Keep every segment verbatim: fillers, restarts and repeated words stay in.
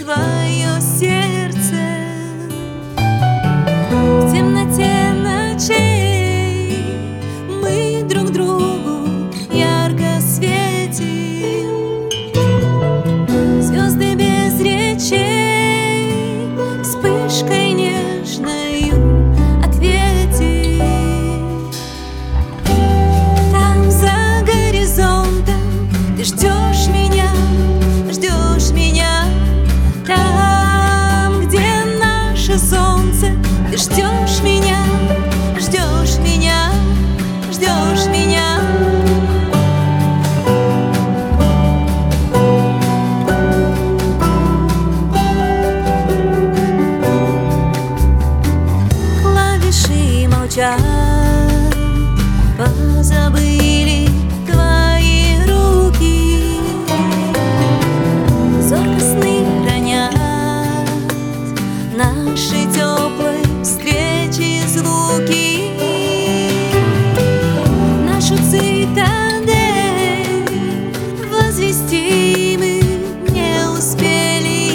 твое сердце. В темноте ночей мы друг другу ярко светим. Звезды без речей вспышкой нежною ответим. Там за горизонтом ты ждешь меня, ждешь меня. Там, где наше солнце, ты ждешь меня, ждешь меня, ждешь меня. Клавиши молчат, позабыли твои руки. Зорко сны хранят наши теплой встречи звуки. Нашу цитадель возвести мы не успели.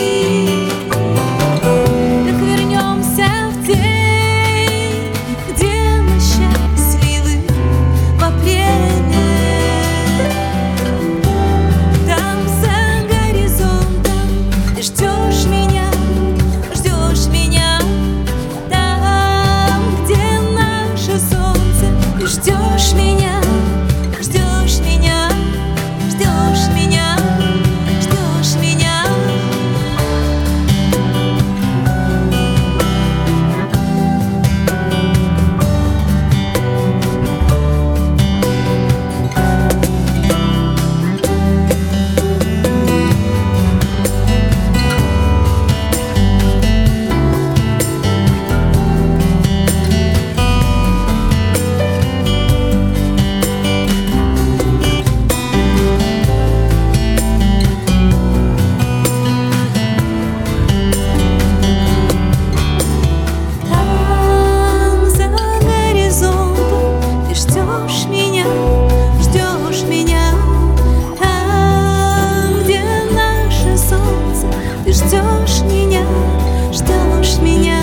Так вернемся в день, где мы счастливы в апреле. Там за горизонтом ты ждешь меня, ждешь меня. Там, где наше солнце, ты ждешь меня, ждешь меня, ждешь меня, ждешь меня. Там за горизонтом ты ждешь меня, ждешь меня. Там, где наше солнце, ты ждешь меня, ждешь меня.